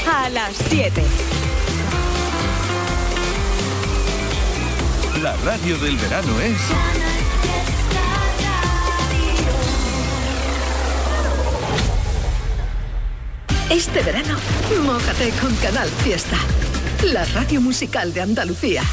a las 7. La radio del verano es... Este verano, mójate con Canal Fiesta, la radio musical de Andalucía.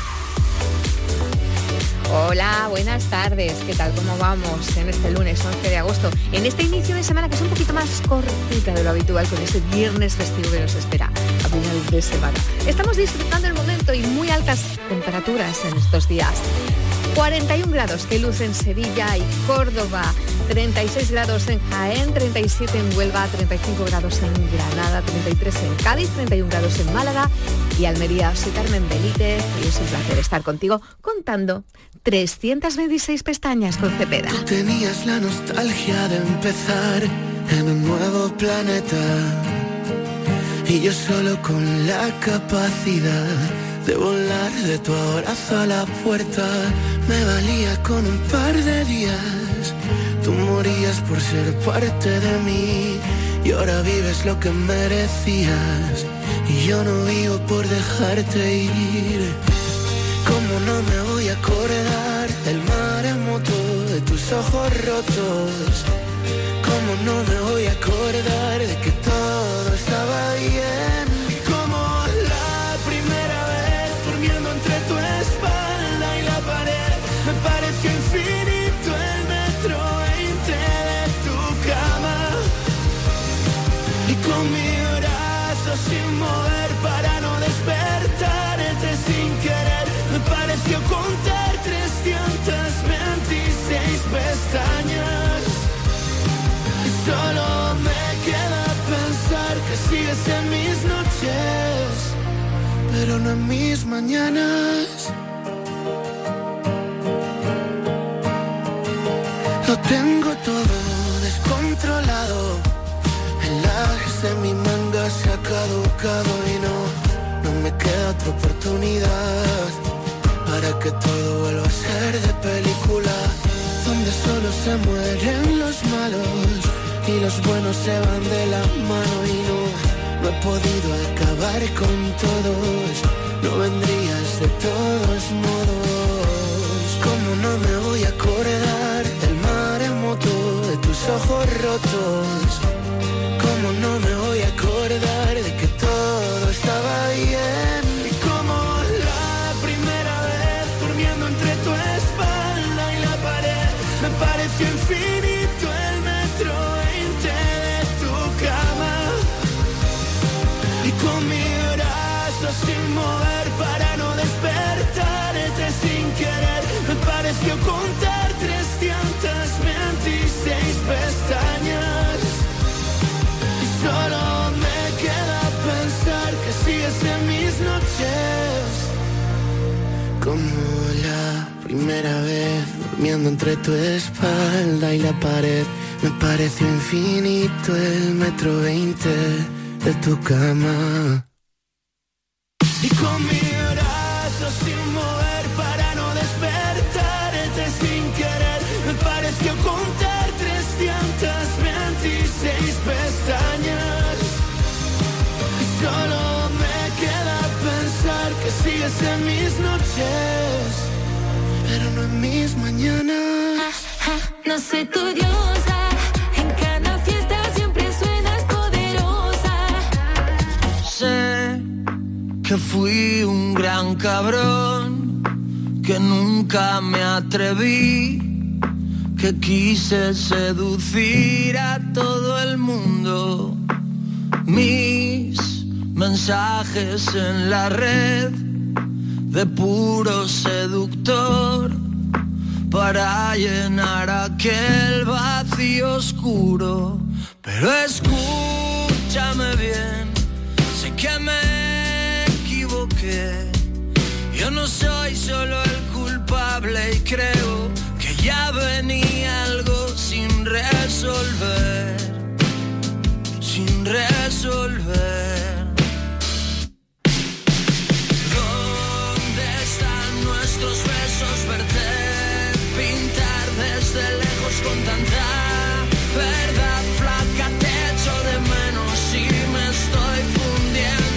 Hola, buenas tardes. ¿Qué tal? ¿Cómo vamos en este lunes 11 de agosto? En este inicio de semana que es un poquito más cortita de lo habitual, con ese viernes festivo que nos espera a final de semana. Estamos disfrutando el momento y muy altas temperaturas en estos días. 41 grados que luce en Sevilla y Córdoba, 36 grados en Jaén, 37 en Huelva, 35 grados en Granada, 33 en Cádiz, 31 grados en Málaga y Almería. Soy Carmen Benítez y es un placer estar contigo contando 326 pestañas con Cepeda. Tú tenías la nostalgia de empezar en un nuevo planeta y yo solo con la capacidad de volar de tu abrazo a la puerta. Me valía con un par de días, tú morías por ser parte de mí y ahora vives lo que merecías y yo no vivo por dejarte ir. ¿Cómo no me voy a acordar del maremoto de tus ojos rotos? ¿Cómo no me voy a acordar de que todo estaba bien? Pareció infinito el metro 20 de tu cama y con mi brazo sin mover para no despertarte sin querer me pareció contar 326 pestañas. Solo me queda pensar que sigues en mis noches pero no en mis mañanas. Lo tengo todo descontrolado, el as de mi manga se ha caducado y no me queda otra oportunidad para que todo vuelva a ser de película, donde solo se mueren los malos y los buenos se van de la mano y no he podido acabar con todos, no vendrías de todos modos. ¿Cómo no me voy a acordar del maremoto de tus ojos rotos? ¿Cómo no me voy a acordar de que todo estaba bien? Y como la primera vez durmiendo entre tu espalda y la pared me pareció infinito el metro 20 de tu cama y con mi brazo sin mover para no despertarte sin querer me pareció contar 326 pestañas. Solo me queda pensar que sigues en mis noches como la primera vez durmiendo entre tu espalda y la pared me pareció infinito el metro 20 de tu cama y con mi brazo sin mover para no despertarte sin querer me pareció contar 326 pestañas. Solo me queda pensar que sigues en mis noches pero no en mis mañanas. No soy tu diosa, en cada fiesta siempre suenas poderosa. Sé que fui un gran cabrón, que nunca me atreví, que quise seducir a todo el mundo. Mis mensajes en la red de puro seductor para llenar aquel vacío oscuro. Pero escúchame bien, sé que me equivoqué. Yo no soy solo el culpable y creo que ya venía algo sin resolver, sin resolver. ¿Dónde están nuestros besos? Verte pintar desde lejos con tanta verdad flaca, te echo de menos y me estoy fundiendo.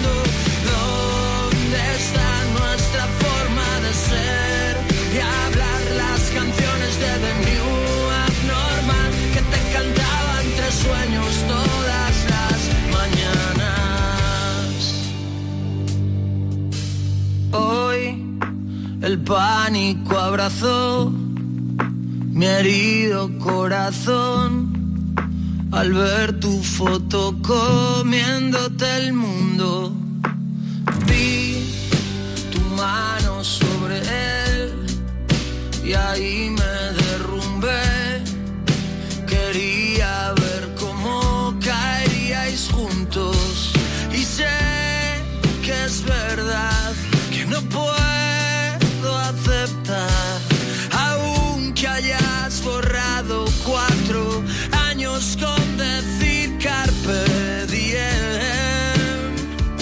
El pánico abrazó mi herido corazón al ver tu foto comiéndote el mundo. Vi tu mano sobre él y ahí me derrumbé. Quería ver cómo caeríais juntos y sé que es verdad que no puedo aceptar, aunque hayas borrado 4 años con decir carpe diem.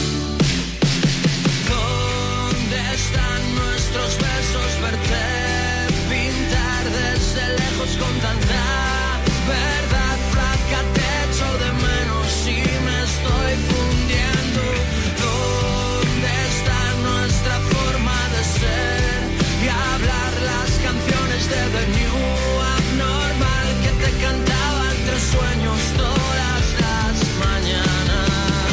¿Dónde están nuestros besos? Verte pintar desde lejos con tanta verdad, flaca, te echo de menos y me estoy fundiendo. ¿Dónde está nuestra forma de ser y hablar las canciones de The New Abnormal que te cantaba entre sueños todas las mañanas?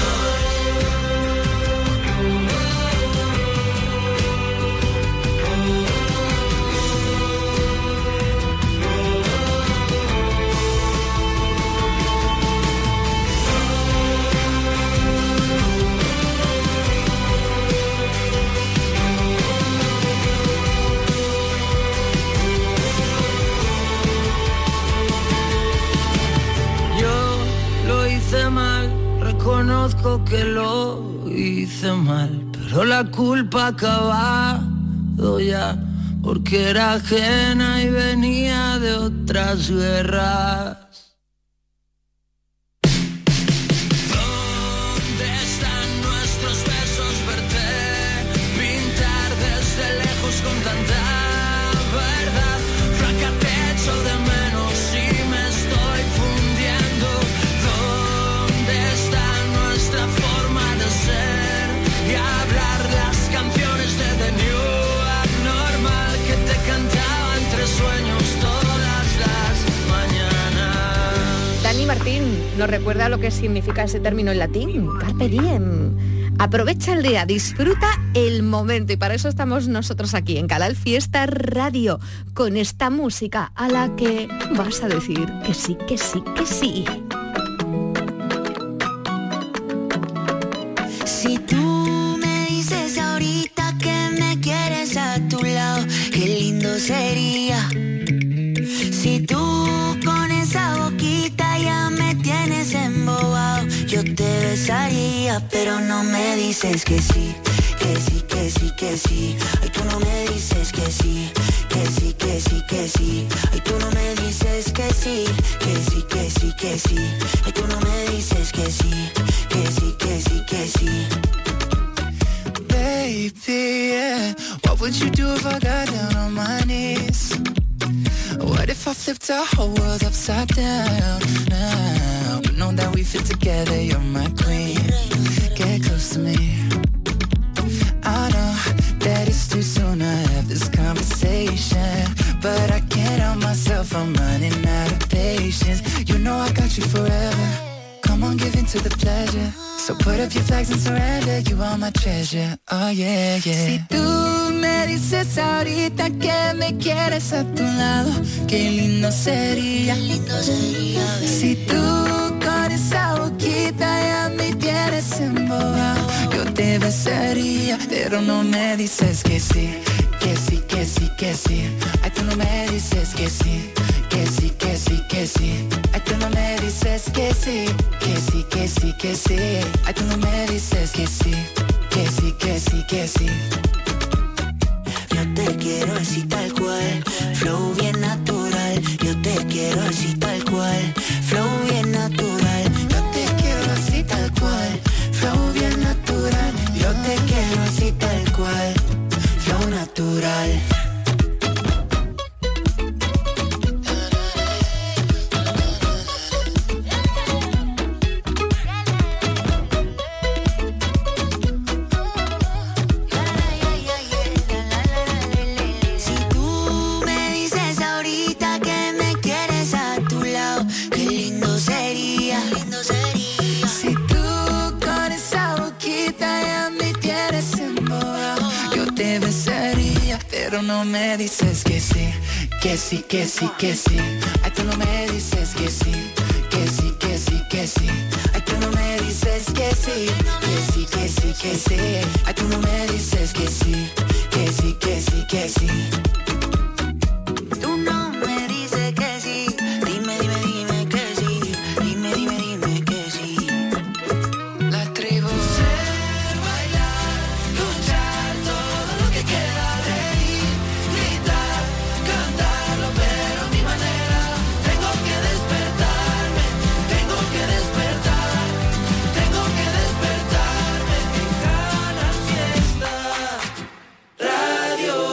Mal, reconozco que lo hice mal, pero la culpa ha acabado ya, porque era ajena y venía de otras guerras. ¿Dónde están nuestros besos? Verte pintar desde lejos con tanta verdad, flaca, te echo de menos y me estoy fundiendo. Nuestra forma de ser y hablar las canciones de The New Abnormal que te cantaba entre sueños todas las mañanas. Dani Martín nos recuerda lo que significa ese término en latín, carpe diem. Aprovecha el día, disfruta el momento, y para eso estamos nosotros aquí en Canal Fiesta Radio, con esta música a la que vas a decir que sí, que sí, que sí. Si tú me dices ahorita que me quieres a tu lado, qué lindo sería. Si tú con esa boquita ya me tienes embobado, yo te besaría, pero no me dices que sí, que sí, que sí, que sí. Ay, tú no me dices que sí, que sí, que sí, que sí. Ay, tú no me dices que sí, que sí, que sí, que sí. Ay, tú no me dices que sí, que sí, que sí, que sí. Baby, yeah. What would you do if I got down on my knees? What if I flipped our whole world upside down now? But know that we fit together, you're my queen. Get close to me. I know that it's too soon to have this conversation, but I can't help myself, I'm running out of patience. You know I got you forever. Come on, give in to the pleasure. So put up your flags and surrender, you are my treasure, oh yeah, yeah. Si tú me dices ahorita que me quieres a tu lado, qué lindo sería, qué lindo sería, baby. Si tú con esa boquita ya me tienes embobado, yo te besaría, pero no me dices que sí, que sí, que sí, que sí. Ay, tú no me dices que sí, que sí, que sí, que sí. Ay, tú no me dices que sí, que sí, que sí, que sí. Ay, tú no me dices que sí, que sí, que sí, que sí. Yo te quiero así tal cual, flow bien natural. Yo te quiero así tal cual, flow bien natural. Yo te quiero así tal cual, flow bien natural. Yo te quiero así tal cual, flow natural. Pero pero no me dices que sí, que sí, que sí, que sí. Ay, tú no me dices que sí, que sí, que sí, que sí. Ay, tú no me dices que sí, que sí, que sí, que sí. Ay, tú no me dices que sí, que sí, que sí, que sí. Tú no me dices que sí. Dime, dime, dime que sí. Dime, dime, dime que sí. La tribu. Ser, bailar, luchar, todo lo que quiera, reír, gritar, cantarlo, pero a mi manera. Tengo que despertarme, tengo que despertar, tengo que despertarme. En Canal Fiesta Radio.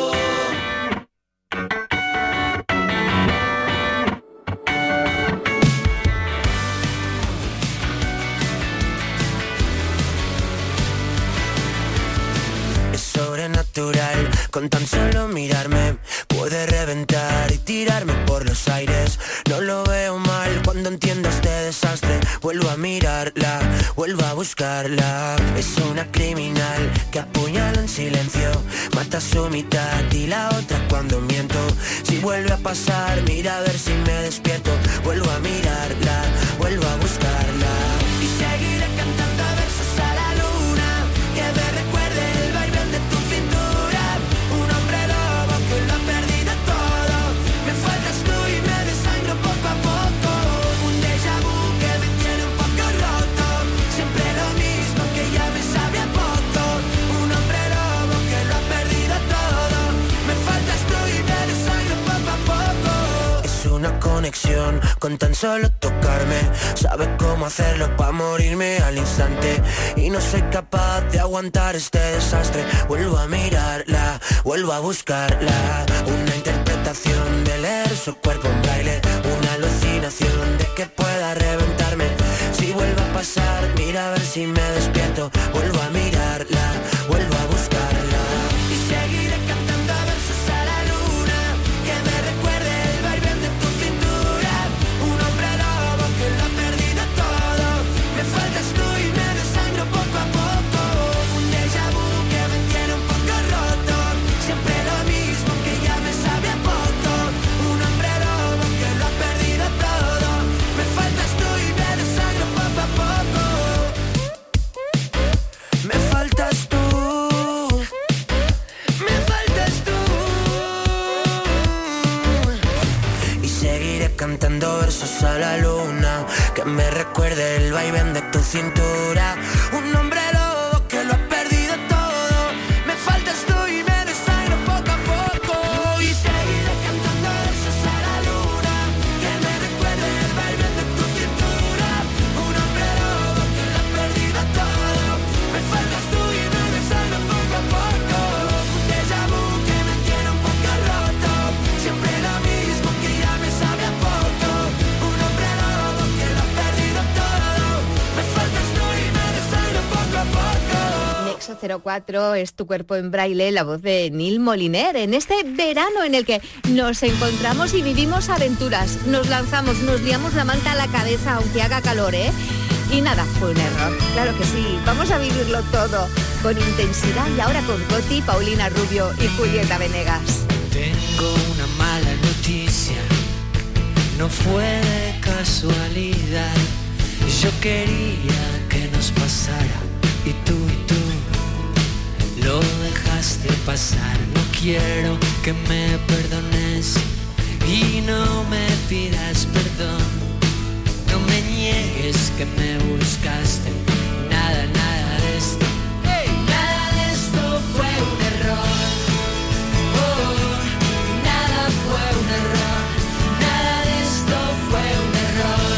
Es sobrenatural, con tan solo mirarme puede reventar y tirarme por los aires. No lo veo mal cuando entiendo este desastre. Vuelvo a mirarla, vuelvo a buscarla. Es una criminal que apuñala en silencio, mata a su mitad y la otra cuando miento. Si vuelve a pasar, mira a ver si me despierto. Vuelvo a mirarla, vuelvo a buscarla. Y seguiré cantando versos a la luna, que me recuerde el vaivén de tu cintura. Un hombre lobo que lo ha perdido todo. Me faltas tú y me desangro poco a poco. Un déjà vu que me tiene un poco roto. Siempre lo mismo que ya me sabe a poco. Un hombre lobo que lo ha perdido todo. Me faltas tú y me desangro poco a poco. Es una conexión con tan solo tocarme. Sabe cómo hacerlo para morirme al instante. Y no soy capaz de aguantar este desastre. Vuelvo a mirarla, vuelvo a buscarla. Una interpretación de leer su cuerpo en braille. Una alucinación de que pueda reventarme. Si vuelve a pasar, mira a ver si me despierto. Vuelvo a mirarla, vuelvo a buscarla. Y seguiré cantando versos a la luna, que me recuerde el vaivén de tu cintura. Un hombre lobo que lo ha perdido todo. Me faltas tú y me desangro poco a poco. Un déjà vu que me tiene un poco roto. Siempre lo mismo que ya me sabe a poco. Un hombre lobo que lo ha perdido todo. Me faltas tú y me desangro poco a poco. Me faltas tú. Me faltas tú. Y seguiré cantando versos a la luna, que me recuerde el vaivén de tu cintura. Un hombre lobo que lo ha perdido todo. Me faltas tú y me desangro poco a poco. Y seguiré cantando versos a la luna, que me recuerde el vaivén de tu cintura. Un hombre lobo que lo ha perdido todo. Me faltas tú y me desangro poco a poco. Un déjà vu que me tiene un poco roto. Siempre lo mismo que ya me sabe a poco. Un hombre lobo que lo ha perdido todo. Me faltas tú y me desangro poco a poco. Nexo 04 es Tu cuerpo en braille, la voz de Neil Moliner. En este verano en el que nos encontramos y vivimos aventuras, nos lanzamos, nos liamos la manta a la cabeza aunque haga calor, ¿eh? Y nada, fue un error. Claro que sí, vamos a vivirlo todo con intensidad y ahora con Coti, Paulina Rubio y Julieta Venegas. Tengo una mala noticia, no fue de casualidad. Yo quería que nos pasara y tú lo dejaste pasar. No quiero que me perdones y no me pidas perdón. No me niegues que me buscaste. Nada de esto. Nada de esto fue un error. Nada fue un error. Nada de esto fue un error.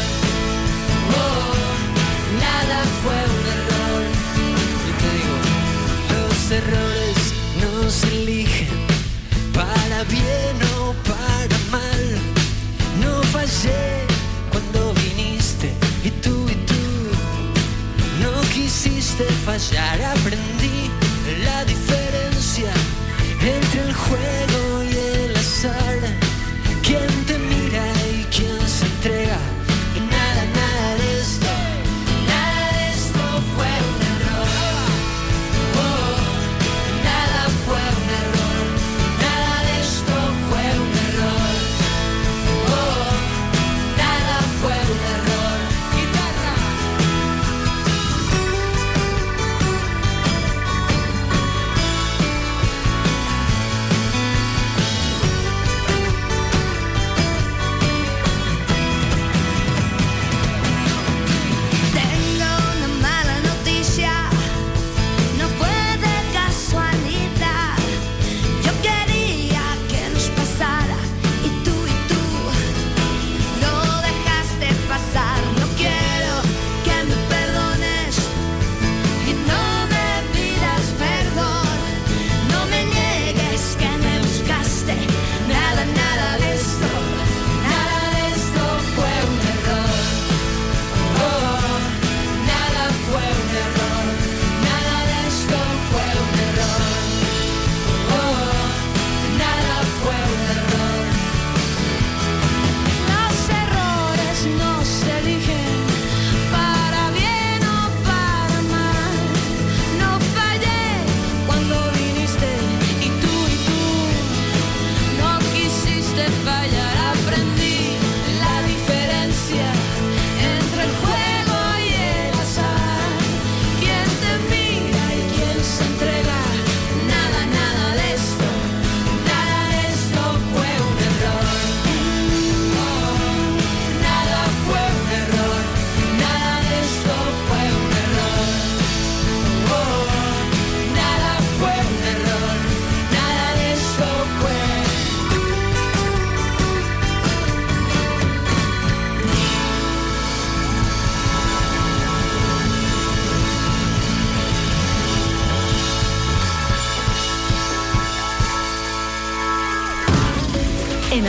Nada fue un error. Y te digo, los errores no se eligen para bien o para mal. No fallé cuando viniste y tú no quisiste fallar. Aprendí la diferencia entre el juego y el azar. Quién te mira y quién se entrega. Nada de esto. Nada de esto fue un error. Nada fue un error. Nada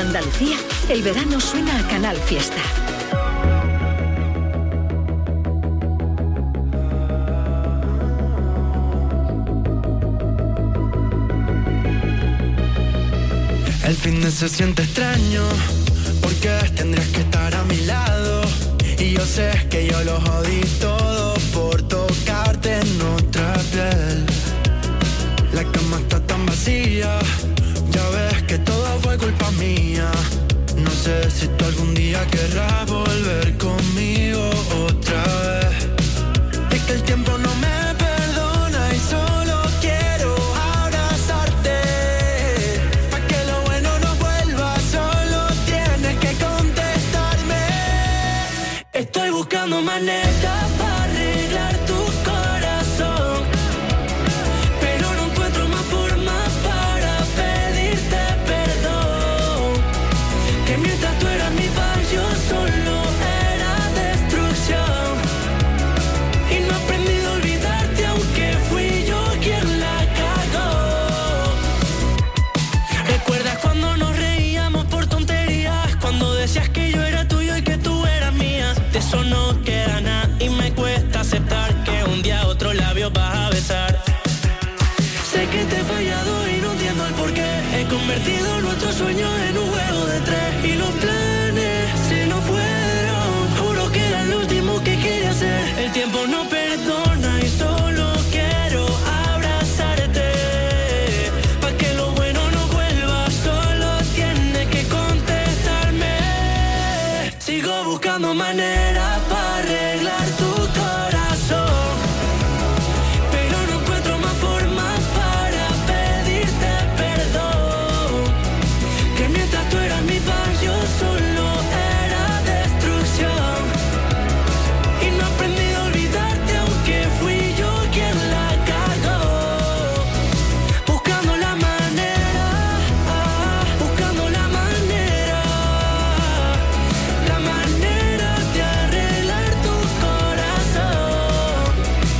Andalucía, el verano suena a Canal Fiesta. El fin de se siente extraño, porque tendrías que estar a mi lado. Y yo sé que yo lo jodí todo por tocarte en otra piel. La cama está tan vacía, ya ves que todo fue culpa mía. No sé si tú algún día querrás volver conmigo otra vez. Es que el tiempo no me perdona y solo quiero abrazarte. Pa' que lo bueno no vuelva, solo tienes que contestarme. Estoy buscando maneras para arreglar tu corazón, pero no encuentro más formas para pedirte perdón. Que mientras tú eras mi paz, yo solo era destrucción. Y no he aprendido a olvidarte, aunque fui yo quien la cagó. ¿Recuerdas cuando nos reíamos por tonterías? Cuando decías que yo era tuyo y que tú eras mía. De eso no queda nada y me cuesta aceptar que un día otro labio vas a besar. Sé que te he fallado y no entiendo el porqué. He convertido nuestros sueños en un juego de tres y los planes se nos fueron. Juro que era el último que quería hacer. El tiempo no perdona y solo quiero abrazarte. Pa' que lo bueno no vuelva, solo tienes que contestarme. Sigo buscando maneras para arreglar tu corazón, pero no encuentro más formas para pedirte perdón. Que mientras tú eras mi paz, yo solo era destrucción. Y no he aprendido a olvidarte, aunque fui yo quien la cagó. Buscando la manera, buscando la manera de arreglar tu corazón.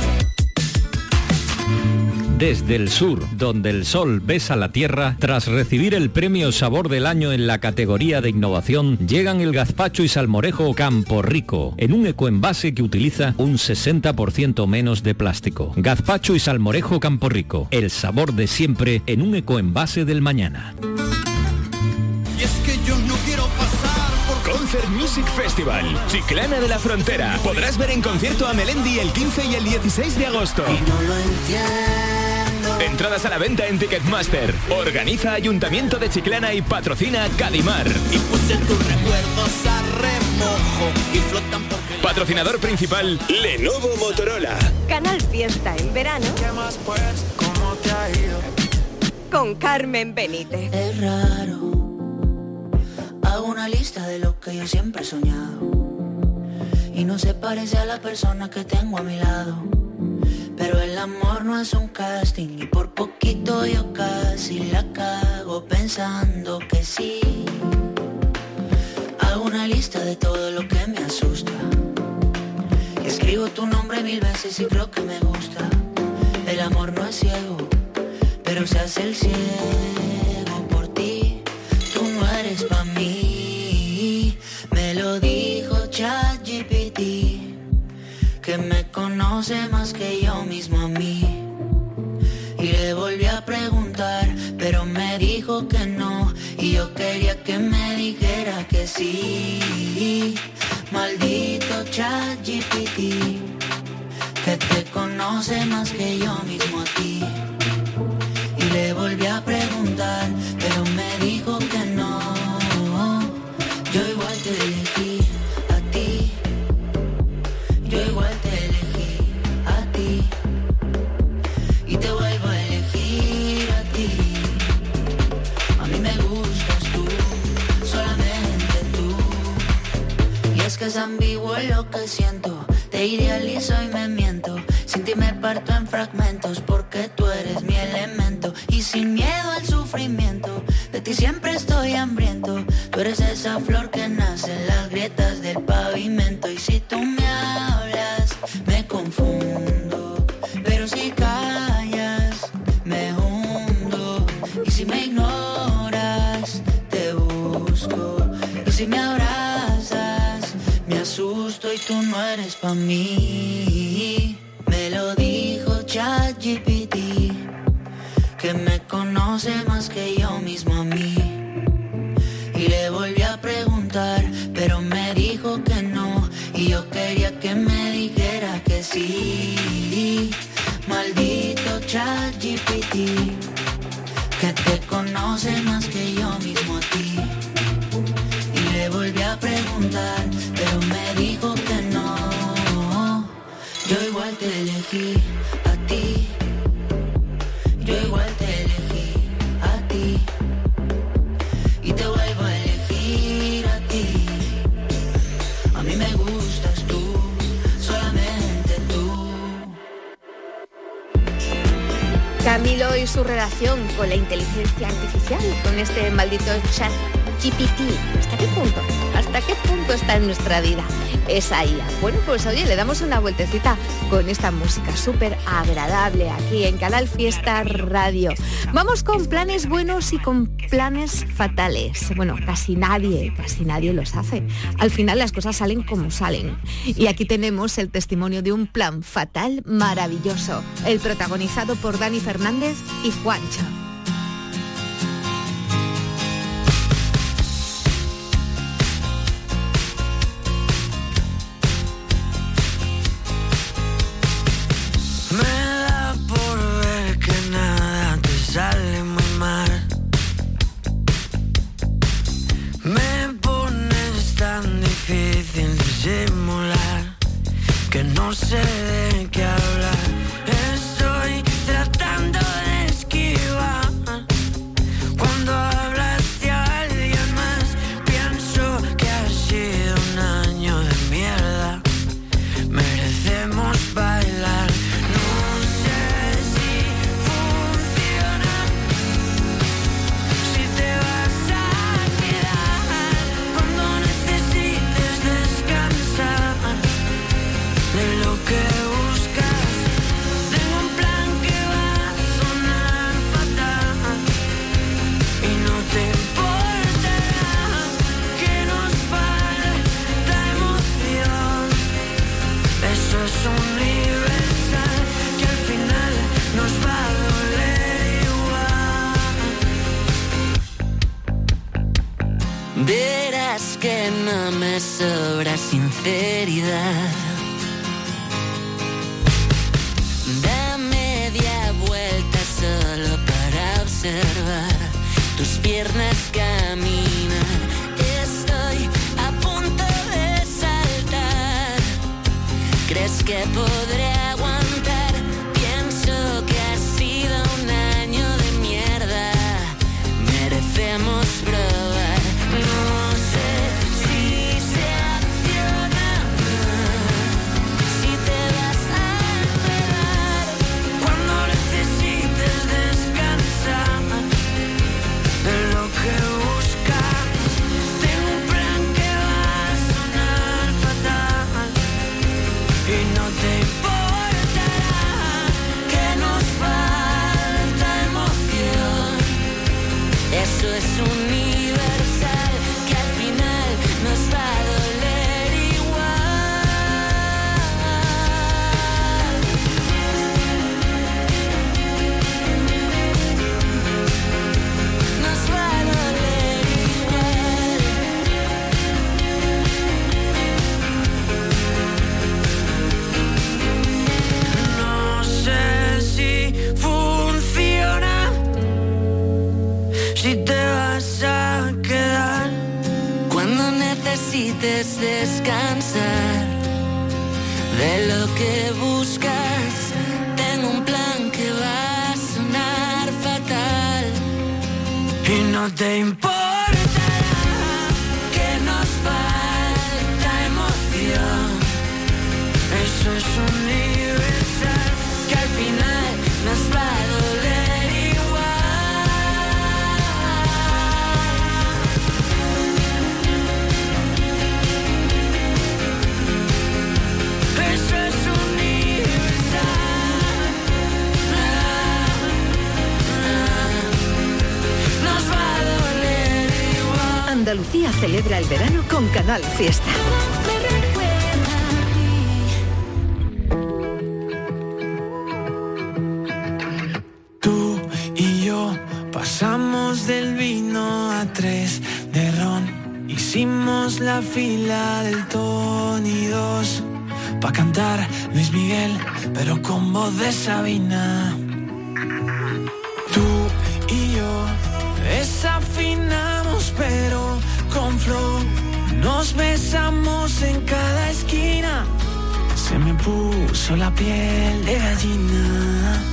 Desde el sur, donde el sol besa la tierra, tras recibir el premio Sabor del Año en la categoría de innovación, llegan el gazpacho y salmorejo Campo Rico, en un ecoenvase que utiliza un 60% menos de plástico. Gazpacho y salmorejo Campo Rico, el sabor de siempre en un ecoenvase del mañana. Y es que yo no quiero pasar por... Concert Music Festival, Chiclana de la Frontera. Podrás ver en concierto a Melendi el 15 y el 16 de agosto. No lo entiendo. Entradas a la venta en Ticketmaster. Organiza Ayuntamiento de Chiclana y patrocina Cadimar. Y puse tus recuerdos a remojo y flotan porque... Patrocinador principal, Lenovo Motorola. Canal Fiesta en verano. ¿Qué más pues? ¿Cómo te ha ido? Con Carmen Benítez. Es raro. Hago una lista de lo que yo siempre he soñado y no se parece a la persona que tengo a mi lado. Pero el amor no es un casting y por poquito yo casi la cago pensando que sí. Hago una lista de todo lo que me asusta y escribo tu nombre 1000 veces y creo que me gusta. El amor no es ciego, pero se hace el ciego por ti. Tú no eres pa' mí, me lo dijo ChatGPT, que me conoce más que yo mismo a mí. Y le volví a preguntar, pero me dijo que no, y yo quería que me dijera que sí. Maldito ChatGPT, que te conoce más que yo mismo a ti. Y le volví a preguntar, pero me dijo que no. Yo igual te elegí a ti, yo igual te elegí a ti, y te vuelvo a elegir a ti. A mí me gustas tú, solamente tú. Y es que es ambiguo lo que siento, te idealizo y me miento. Sin ti me parto en fragmentos, porque tú eres mi elemento. Y sin miedo al sufrimiento, de ti siempre estoy hambriento. Tú eres esa flor que nace en las grietas del pavimento. Y si tú me hablas, me confundo, pero si callas, me hundo. Y si me ignoras, te busco. no eres pa' mí. Me lo dijo ChatGPT, que me conoce más que yo mismo a mí. Y le volví a preguntar, pero me dijo que no. Y yo quería que me dijera que sí. Maldito ChatGPT, que te conoce más que yo mismo a ti. Y le volví a preguntar, pero me dijo que no. Yo igual te elegí a ti. Yo igual te elegí a ti. Y te vuelvo a elegir a ti. A mí me gustas tú, solamente tú. Camilo y su relación con la inteligencia artificial, con este maldito ChatGPT. ¿Hasta qué punto? ¿Hasta qué punto está en nuestra vida esa IA? Bueno, pues oye, le damos una vueltecita con esta música súper agradable aquí en Canal Fiesta Radio. Vamos con planes buenos y con planes fatales. Bueno, casi nadie los hace. Al final las cosas salen como salen. Y aquí tenemos el testimonio de un plan fatal maravilloso, el protagonizado por Dani Fernández y Juancho. Sale muy mal. Me pones tan difícil disimular que no sé de qué hablar. Estoy tratando de esquivar cuando hablas de alguien más. Pienso que ha sido un año de mierda. Merecemos bailar. Verás que no me sobra sinceridad. Da media vuelta solo para observar tus piernas caminar. Estoy a punto de saltar. ¿Crees que podré aguantar? Pienso que ha sido un año de mierda. Merecemos probar. No sé si se acciona, si te vas a enterar cuando necesites descansar de lo que buscas. Tengo un plan que va a sonar fatal y no te importará que nos falta emoción. Eso es universal, que al final nos va a doler igual. Nos va a doler igual. No sé si funciona, si te vas a quedar cuando necesites descansar de lo que buscas. Tengo un plan que va a sonar fatal y no te importará que nos falta emoción. Eso es universal, que al final nos va a doler igual. Eso es universal. Nos va a doler igual. Andalucía celebra el verano con Canal Fiesta. Me recuerda a ti. Pasamos del vino a 3 de ron. Hicimos la fila del Tony 2 pa' cantar Luis Miguel, pero con voz de Sabina. Tú y yo desafinamos, pero con flow. Nos besamos en cada esquina. Se me puso la piel de gallina.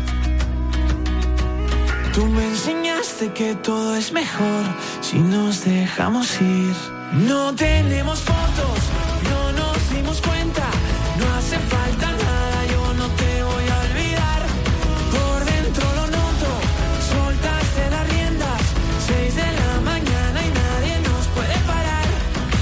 Tú me enseñaste que todo es mejor si nos dejamos ir. No tenemos fotos, no nos dimos cuenta. No hace falta nada, yo no te voy a olvidar. Por dentro lo noto, soltaste las riendas. 6 de la mañana y nadie nos puede parar.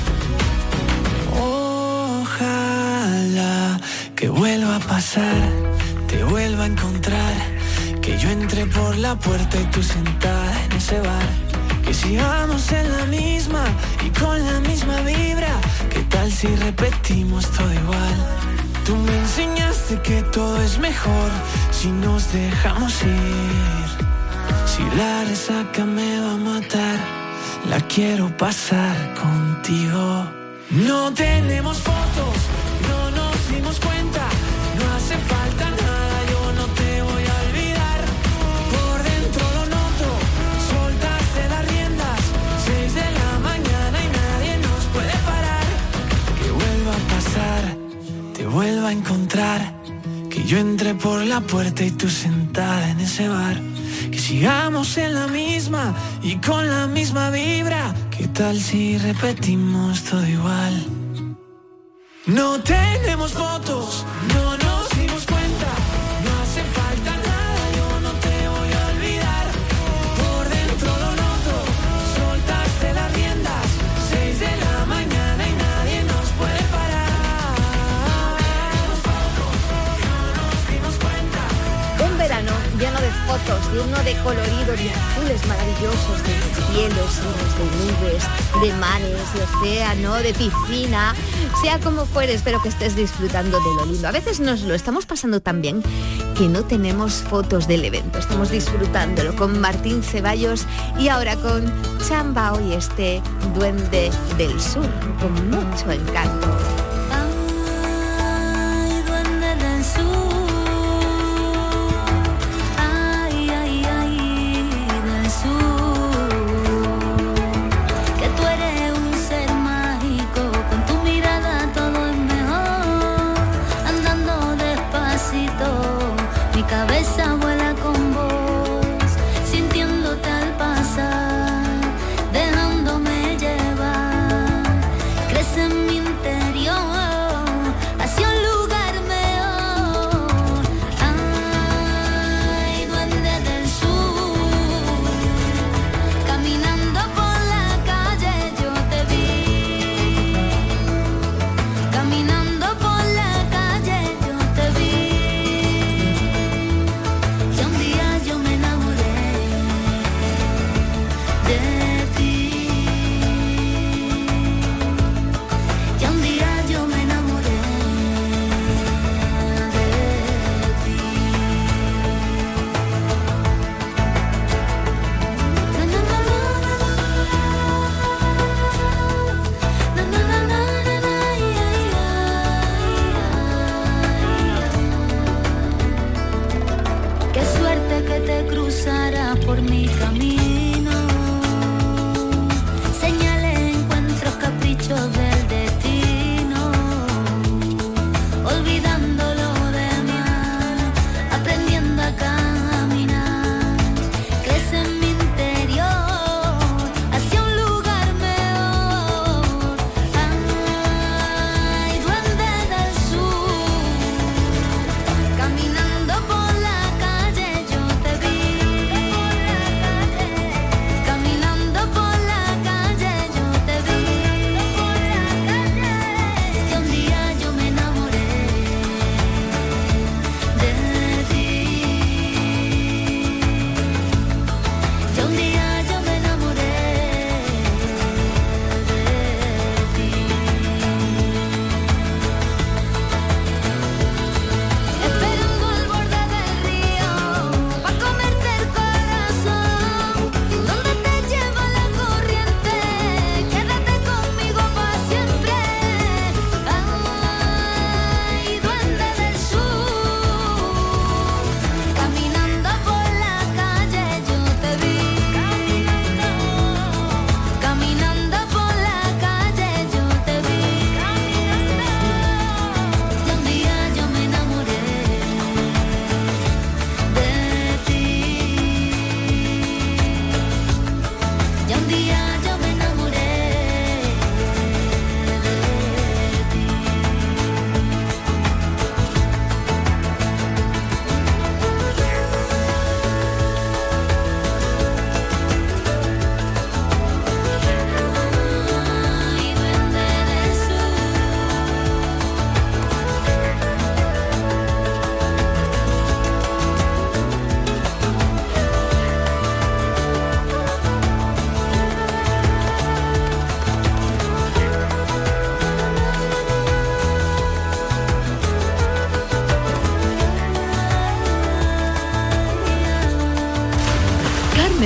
Ojalá que vuelva a pasar, te vuelva a encontrar. Que yo entré por la puerta y tú sentada en ese bar. Que sigamos en la misma y con la misma vibra. ¿Qué tal si repetimos todo igual? Tú me enseñaste que todo es mejor si nos dejamos ir. Si la resaca me va a matar, la quiero pasar contigo. No tenemos fotos, no nos dimos cuenta. No hace falta nada, yo no te voy a olvidar. Por dentro lo noto, soltaste las riendas. 6 de la mañana y nadie nos puede parar. Que vuelva a pasar, te vuelva a encontrar. Que yo entré por la puerta y tú sentada en ese bar. Que sigamos en la misma y con la misma vibra. ¿Qué tal si repetimos todo igual? No tenemos fotos, no nos dimos cuenta. No hace falta nada, yo no te voy a olvidar. Por dentro lo noto, soltaste las riendas. 6 de la mañana y nadie nos puede parar. No nos dimos cuenta. Un verano lleno de fotos, lleno de colorido, de azules maravillosos, de cielos llenos de nubes, de mares, de océano, de piscina. Sea como fuere, espero que estés disfrutando de lo lindo. A veces nos lo estamos pasando tan bien que no tenemos fotos del evento. Estamos disfrutándolo con Martín Ceballos y ahora con Chambao y este Duende del Sur, con mucho encanto. Ay, duende del sur. Ay, ay, ay, del sur. Que tú eres un ser mágico, con tu mirada todo es mejor. Andando despacito, mi cabeza vuela con vos, sintiéndote al pasar, dejándome llevar. Crece en mi interior, hacia un lugar mejor. Ay, duende del sur, caminando por la calle yo te vi. Caminando por la calle yo te vi. Y un día yo me enamoré de ti. Y un día yo me enamoré de ti. Na, na, na, na, na, na, na, na, na, ay, ay, ay. Qué suerte que te cruzara por mi camino. Señales, encuentros, caprichos del destino. Olvidando lo demás, aprendiendo a caminar. Crece en mi interior, hacia un lugar mejor. Ay, duende del sur, caminando por la calle yo te vi. Caminando por la calle yo te vi.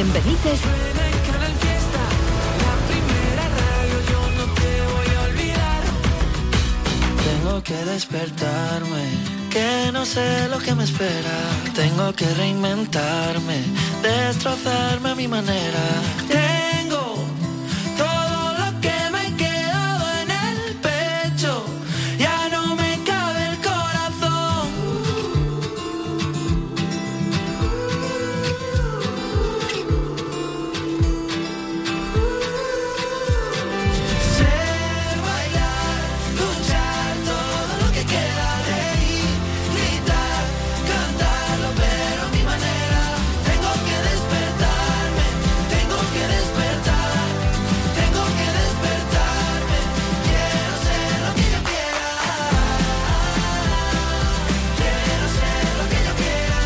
Carmen Benítez Tengo que despertarme, que no sé lo que me espera. Tengo que reinventarme, destrozarme a mi manera. Tengo todo lo que me he quedado en el pecho, ya no me cabe el corazón. Ser, bailar, luchar, todo lo que queda, reír, gritar, cantarlo, pero a mi manera. Tengo que despertarme, tengo que despertar, tengo que despertarme. Quiero ser lo que yo quiera, quiero ser lo que yo quiera.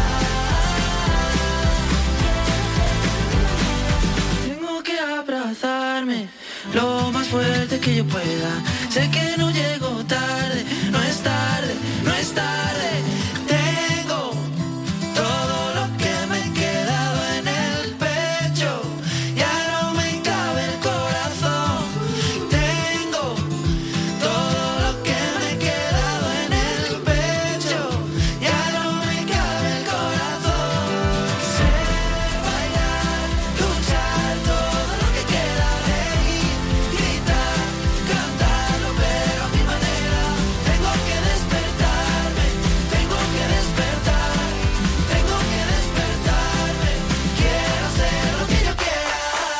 Tengo que abrazarme lo más fuerte que yo pueda. Sé que no llego tarde, no es tarde, no es tarde. Tengo todo lo que me he quedado en el pecho, ya no me cabe el corazón. Tengo todo lo que me he quedado en el pecho, ya no me cabe el corazón. Ser, bailar, luchar, todo lo que queda, reír, gritar, cantarlo, pero a mi manera. Tengo que despertarme, tengo que despertar, tengo que despertarme. Quiero ser lo que yo quiera,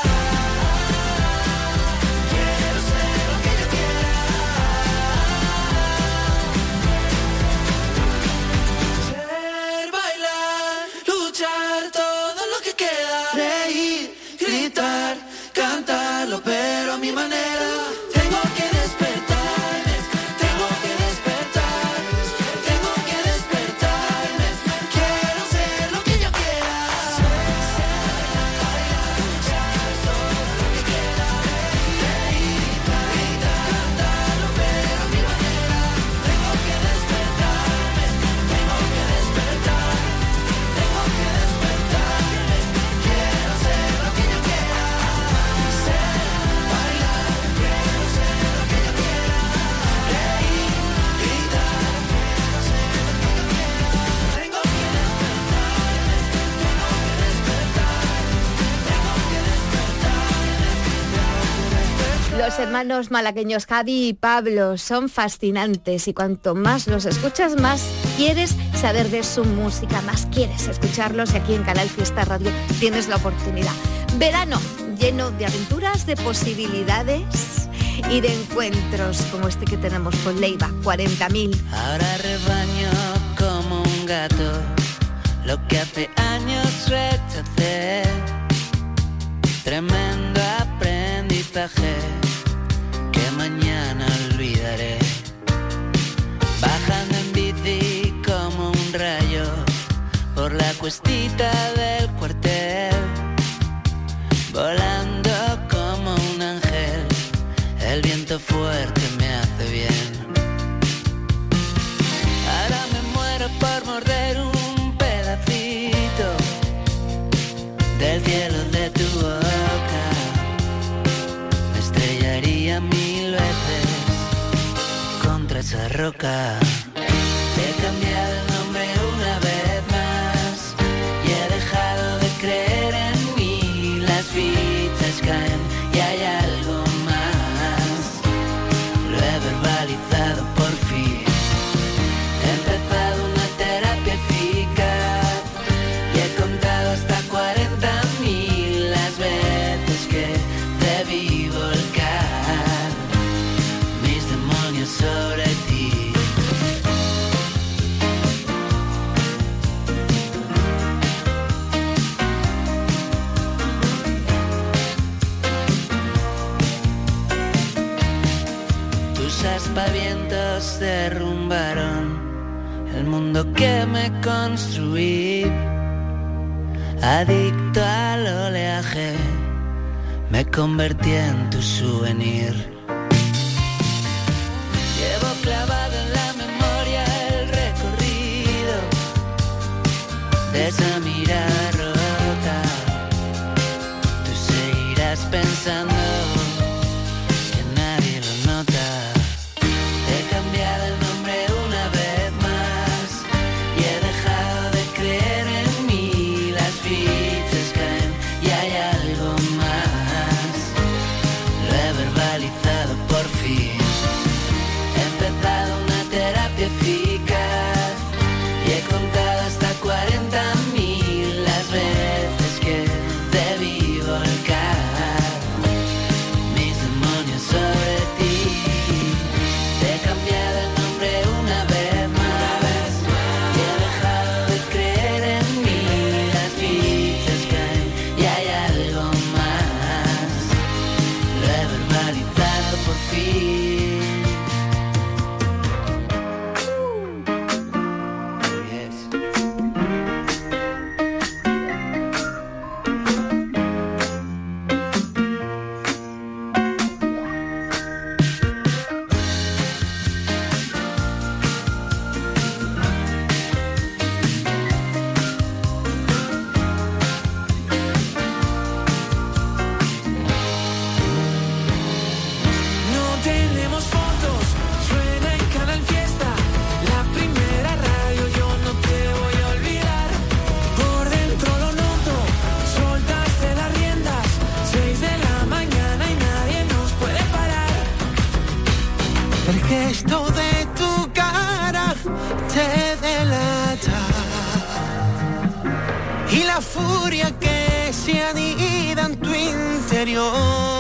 quiero ser lo que yo quiera. Ser, bailar, luchar, todo lo que queda, reír, gritar, cantarlo, pero a mi manera. Tengo que despertarme, tengo que despertar, tengo que despertarme. Quiero ser lo que yo quiera. Bailar, luchar, todo lo que queda, reír, gritar, cantarlo, pero a mi manera. Tengo que despertarme, tengo que despertar, tengo que despertarme. Quiero ser lo que yo quiera. Ser, bailar, quiero ser lo que yo quiera. Reír, gritar, quiero ser lo que yo quiera. Tengo que despertarme, tengo que despertar, tengo que despertarme. Los hermanos malagueños Javi y Pablo son fascinantes y cuanto más los escuchas, más quieres saber de su música, más quieres escucharlos, y aquí en Canal Fiesta Radio tienes la oportunidad. Verano lleno de aventuras, de posibilidades y de encuentros como este que tenemos con Leiva, 40.000. Ahora rebaño como un gato lo que hace años rechacé. Tremendo aprendizaje que mañana olvidaré. Bajando en bici como un rayo por la cuestita del cuartel. Volando como un ángel, el viento fuerte me hace bien. Ahora me muero por morder un pedacito del cielo de tu boca. Me estrellaría 1000 veces contra esa roca. Te he cambiado el nombre una vez más y he dejado de creer en mí. Las fichas caen y hay algo más. Lo he verbalizado por fin. He empezado una terapia eficaz y he contado hasta 40.000 las veces que debí volcar mis demonios sobre ti. Tus aspavientos derrumbaron el mundo que me construí. Adicto al oleaje, me convertí en tu souvenir. Llevo clavado en la memoria el recorrido de esa mirada rota furia que se anida en tu interior.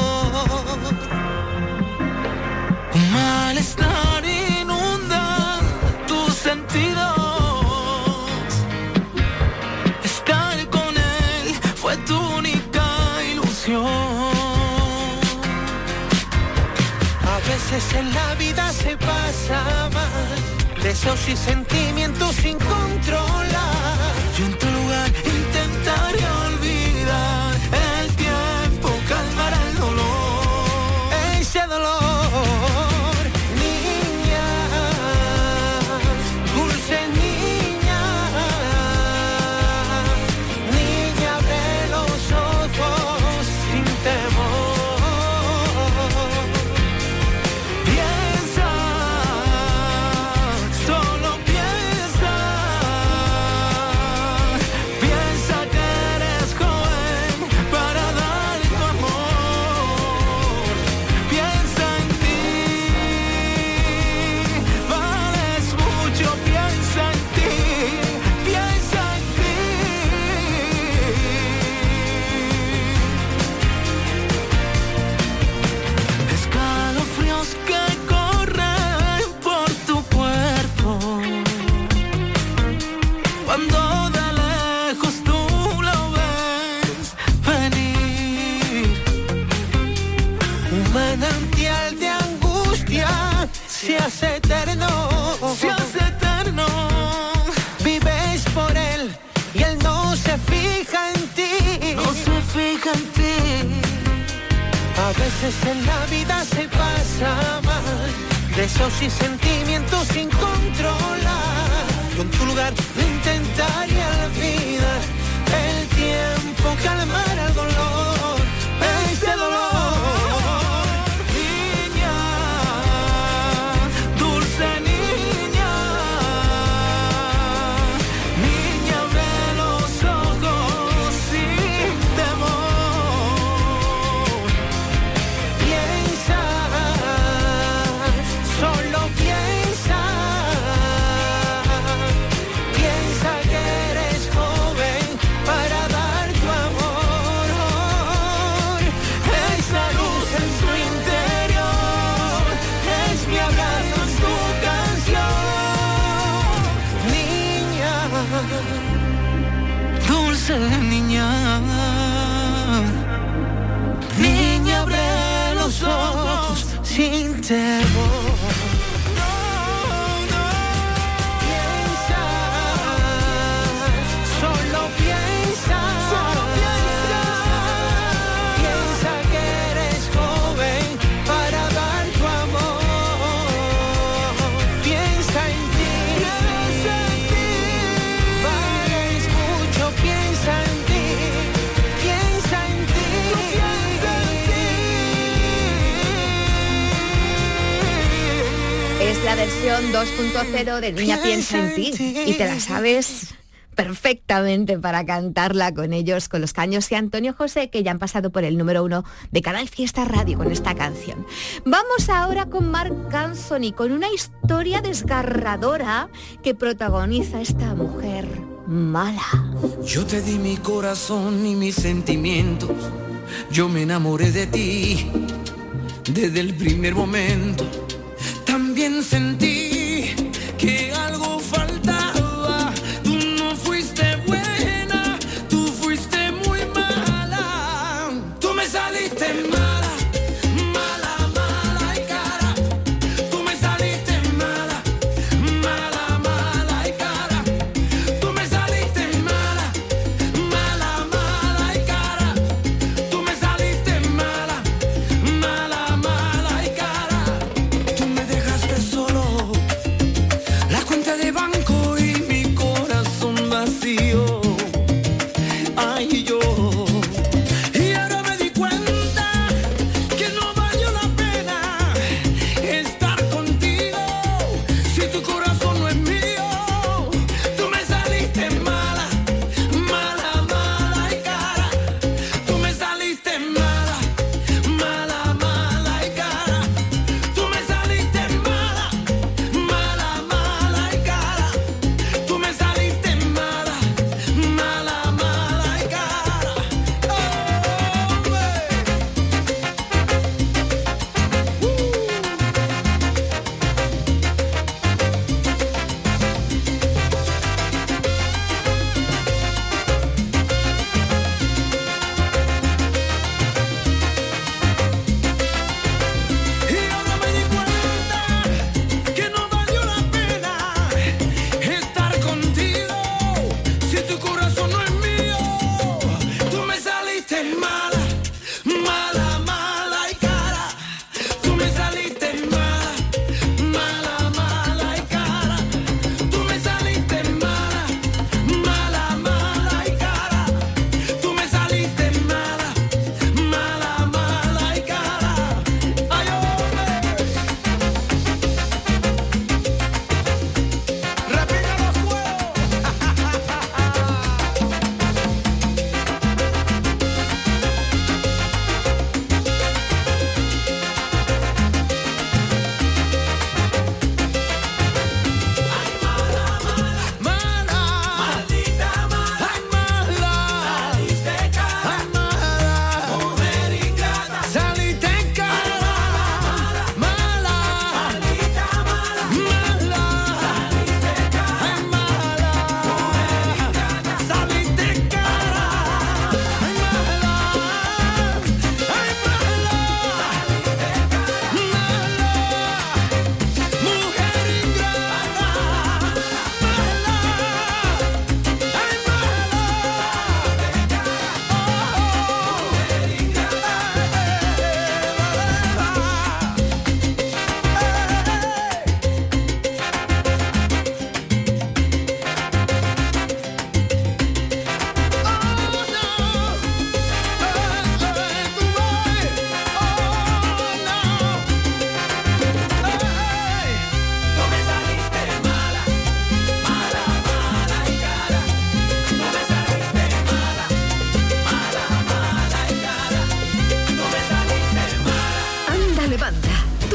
Un malestar inunda tus sentidos. Estar con él fue tu única ilusión. A veces en la vida se pasa mal, deseos y sentimientos sin controlar. Yo en tu lugar intentaría olvidar el tiempo, calmar el dolor, ese dolor. Niña, dulce niña, niña, abre los ojos sin temor. Se hace eterno, vives por él y él no se fija en ti, A veces en la vida se pasa mal, deseos y sentimientos sin controlar. Yo en tu lugar intentaría olvidar el tiempo, calmar el dolor, ese dolor. Niña, niña, abre los ojos sin temor. Piensa, solo piensa, piensa que eres joven para dar tu amor. Piensa en ti, vales mucho, piensa en ti. Es la versión 2.0 de Niña piensa en ti y te la sabes perfectamente para cantarla con ellos, con los Caños y Antonio José, que ya han pasado por el número 1 de Canal Fiesta Radio con esta canción. Vamos ahora con Marc Anthony, con una historia desgarradora que protagoniza esta mujer mala. Yo te di mi corazón y mis sentimientos, yo me enamoré de ti desde el primer momento. También sentí que algo faltaba. Tú no fuiste buena, tú fuiste muy mala. Tú me saliste mala, mala, mala y cara. Tú me saliste mala, mala, mala y cara. Tú me saliste mala, mala, mala y cara. Tú me saliste mala, mala, mala y cara. Tú me dejaste solo, la cuenta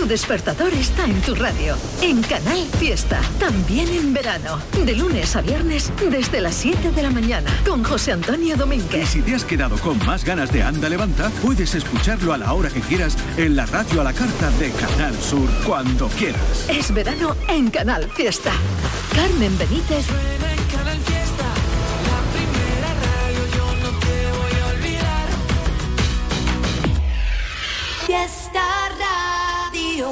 Tu despertador está en tu radio, en Canal Fiesta, también en verano, de lunes a viernes desde las 7 de la mañana, con José Antonio Domínguez. Y si te has quedado con más ganas de Anda Levanta, puedes escucharlo a la hora que quieras en la radio a la carta de Canal Sur, cuando quieras. Es verano en Canal Fiesta. Carmen Benítez. Canal Fiesta, la primera radio, yo no te voy a olvidar. Fiesta Radio.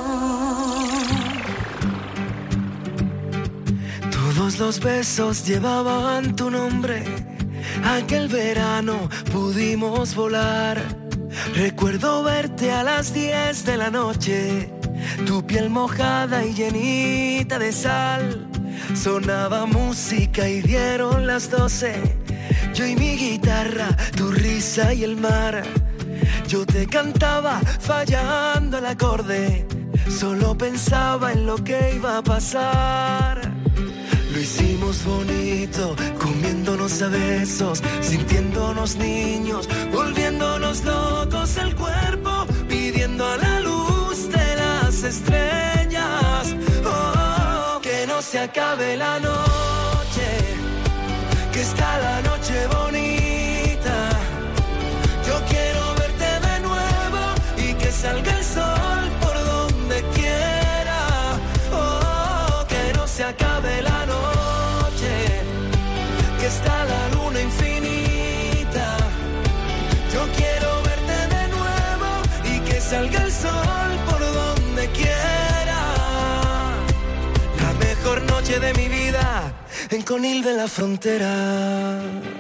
Todos los besos llevaban tu nombre. Aquel verano pudimos volar. Recuerdo verte a las 10 de la noche, tu piel mojada y llenita de sal. Sonaba música y dieron las 12. Yo y mi guitarra, tu risa y el mar. Yo te cantaba fallando el acorde. Solo pensaba en lo que iba a pasar. Lo hicimos bonito, comiéndonos a besos, sintiéndonos niños, volviéndonos locos el cuerpo, pidiendo a la luz de las estrellas. Oh, que no se acabe la noche, que está la noche bonita. Yo quiero verte de nuevo y que salga el sol por donde quiera. Oh, que no se acabe la noche, que está la luna infinita. Yo quiero verte de nuevo y que salga el sol por donde quiera. La mejor noche de mi vida en Conil de la Frontera.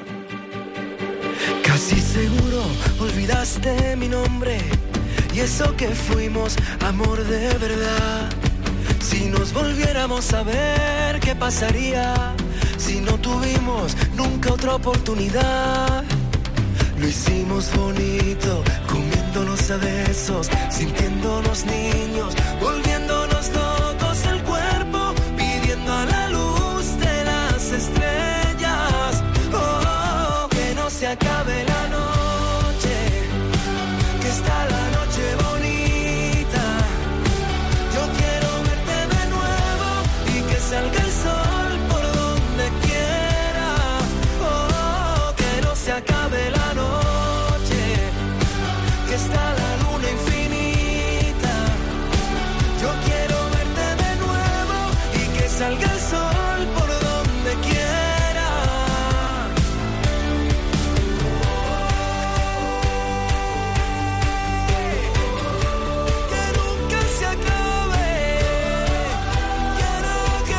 Casi seguro olvidaste mi nombre y eso que fuimos amor de verdad. Si nos volviéramos a ver, ¿qué pasaría? Si no tuvimos nunca otra oportunidad. Lo hicimos bonito, comiéndonos a besos, sintiéndonos niños, volviéndonos locos el cuerpo, pidiendo a la luz de las estrellas. Oh, que no se acabe la noche, que está la noche bonita. Yo quiero verte de nuevo y que salga el sol por donde quiera. Oh, que no se acabe la noche, que está la luna infinita. Yo quiero verte de nuevo y que salga el sol por donde quiera. Que nunca se acabe. Que no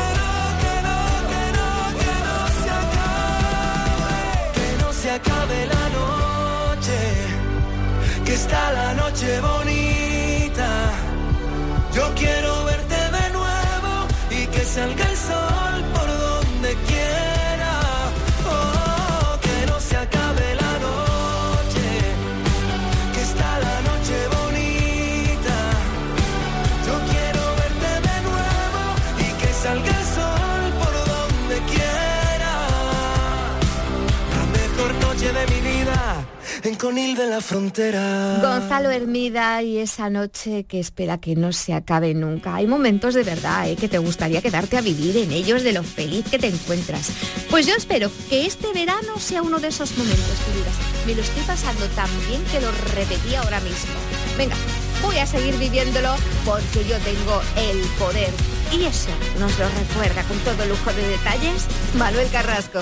se acabe. Que no se acabe la noche, que está la noche bonita. Yo quiero verte de nuevo y que salga el sol por donde quiera. Oh, que no se acabe la noche, que está la noche bonita. Yo quiero verte de nuevo y que salga el sol por donde quiera. La mejor noche de mi vida en Conil de la Frontera. Gonzalo Hermida y esa noche que espera que no se acabe nunca. Hay momentos de verdad que te gustaría quedarte a vivir en ellos de lo feliz que te encuentras. Pues yo espero que este verano sea uno de esos momentos que digas, me lo estoy pasando tan bien que lo repetí ahora mismo. Venga, voy a seguir viviéndolo porque yo tengo el poder. Y eso nos lo recuerda con todo lujo de detalles Manuel Carrasco.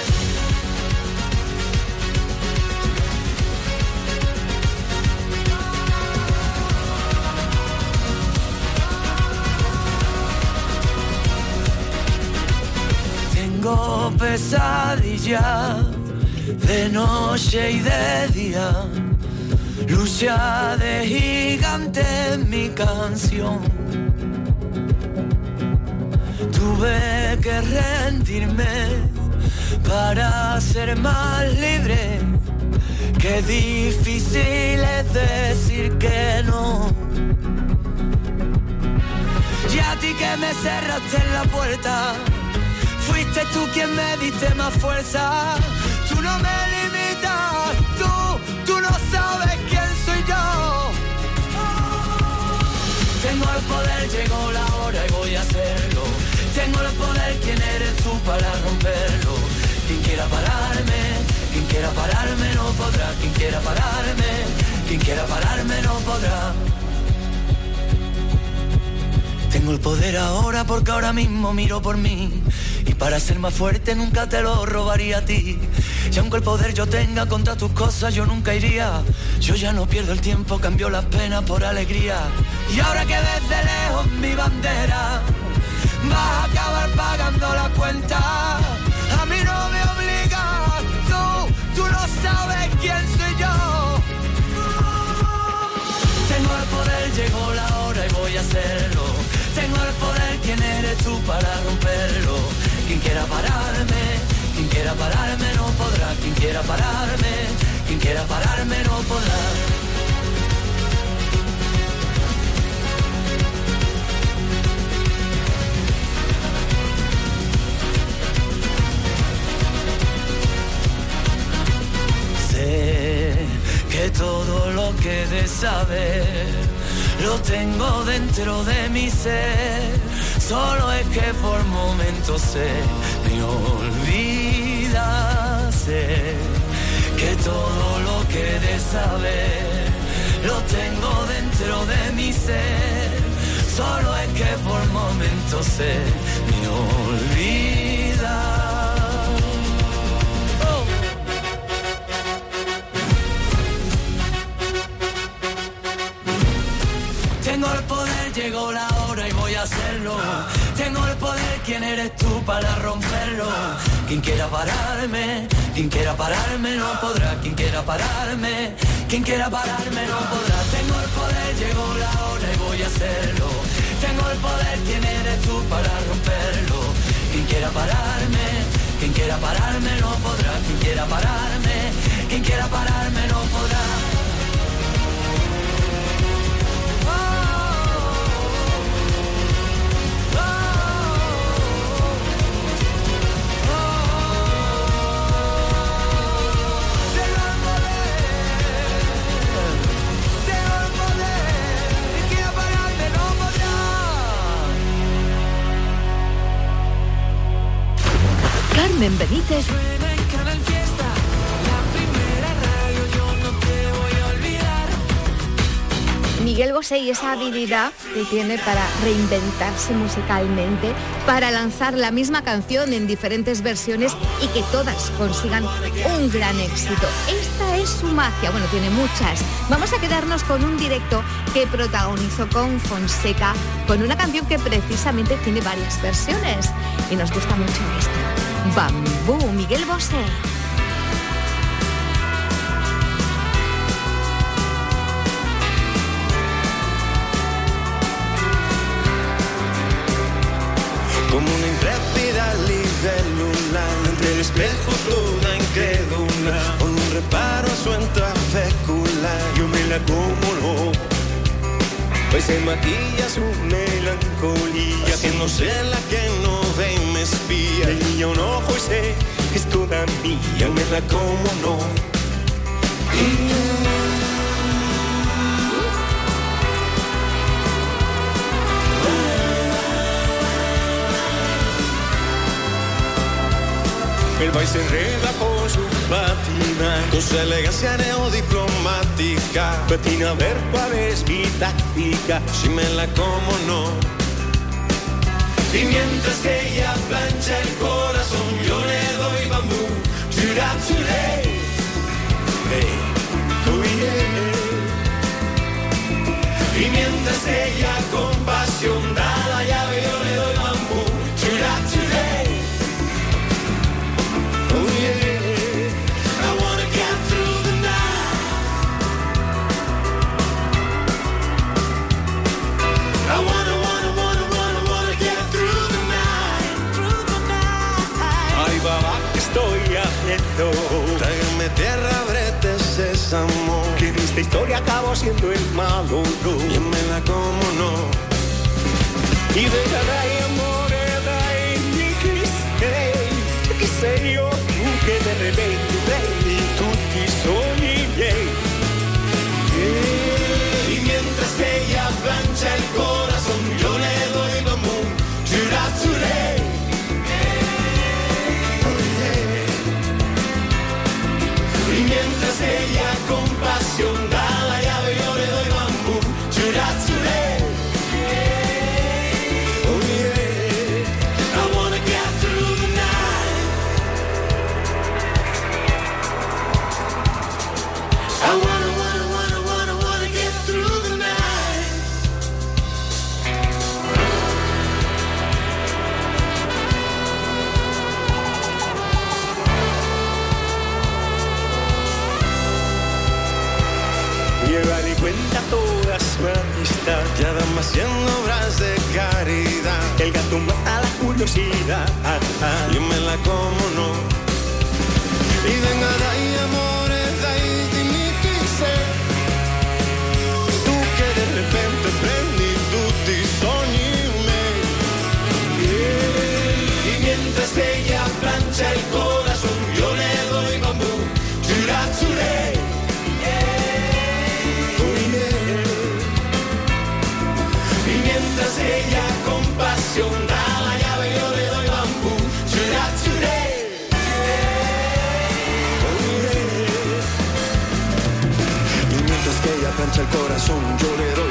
Tengo pesadillas de noche y de día, lucha de gigante en mi canción. Tuve que rendirme para ser más libre. Qué difícil es decir que no. Y a ti que me cerraste la puerta, fuiste tú quien me diste más fuerza. Tú no me limitas, tú no sabes quién soy yo. el poder, llegó la hora y voy a hacerlo. Tengo el poder, ¿quién eres tú para romperlo? Quien quiera pararme no podrá. Quien quiera pararme no podrá. Tengo el poder ahora porque ahora mismo miro por mí. Y para ser más fuerte nunca te lo robaría a ti. Y aunque el poder yo tenga contra tus cosas yo nunca iría. Yo ya no pierdo el tiempo, cambio las penas por alegría. Y ahora que desde lejos mi bandera vas a acabar pagando la cuenta. A mí no me obligas, tú no sabes quién soy yo. Tengo el poder, llegó la hora y voy a hacerlo. Tengo el poder, ¿quién eres tú para romperlo? Quien quiera pararme no podrá. Quien quiera pararme no podrá. Sé que todo lo que de saber lo tengo dentro de mi ser. Solo es que por momentos se me olvida. Sé que todo lo que de saber lo tengo dentro de mi ser. Solo es que por momentos se me olvida. Tengo el poder, llegó la hora y voy a hacerlo. Tengo el poder, ¿quién eres tú para romperlo? Quien quiera pararme no podrá. Quien quiera pararme no podrá. Tengo el poder, llegó la hora y voy a hacerlo. Tengo el poder, ¿quién eres tú para romperlo? Quien quiera pararme no podrá. Quien quiera pararme no podrá. Carmen Benítez Miguel Bosé y esa habilidad que tiene para reinventarse musicalmente, para lanzar la misma canción en diferentes versiones y que todas consigan un gran éxito. Esta es su magia, bueno, tiene muchas. Vamos a quedarnos con un directo que protagonizó con Fonseca, con una canción que precisamente tiene varias versiones y nos gusta mucho esta. Bambú, Miguel Bosé. Como una intrépida libélula, entre el espejo toda incrédula, con un reparo a su intrafécula, yo me la como no. Pues se maquilla su melancolía, haciéndose la que no ve y me espía. Le guiña un ojo y sé que es toda mía, me la como no. El baile se enreda con su patina, con su elegancia neodiplomática. Patina a ver cuál es mi táctica, si me la como no. Y mientras que ella plancha el corazón, yo le doy bambú. Chura, churé. Hey, oh yeah. Y mientras que ella con pasión da la llave, yo le doy bambú. Chura, churé. Tráigame tierra, brete, sésamo, que en esta historia acabo siendo el malo, no. Yo me la como, no. Y de cada amor dai mi che sei io che de repente prendi tutti i sogni miei. Y mientras que ella plancha el corazón, igual y cuenta toda su amistad. Ya van haciendo obras de caridad. El gato mata la curiosidad. Yo me la como, no. Y venga, dai amore, dai, dimmi chi sei. Tu che de repente prendi tutti i sogni miei. Y mientras que ella plancha el corazón, yo le doy bambú, churatsure. Y mientras ella con pasión da la llave, yo le doy bambú, churatsure. Y mientras que ella plancha el corazón, yo le doy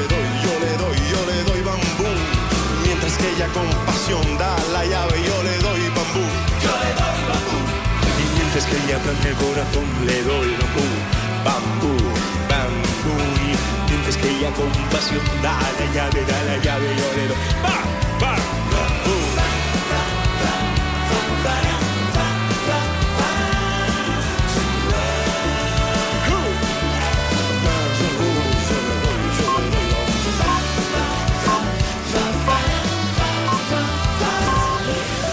bambú. Mientras que ella con pasión da la llave, yo le doy bambú. Yo le doy bambú. Y mientras que ella plancha el corazón, le doy bambú, bambú, bambú. Y mientras que ella con pasión da la llave, yo le doy. ¡Va!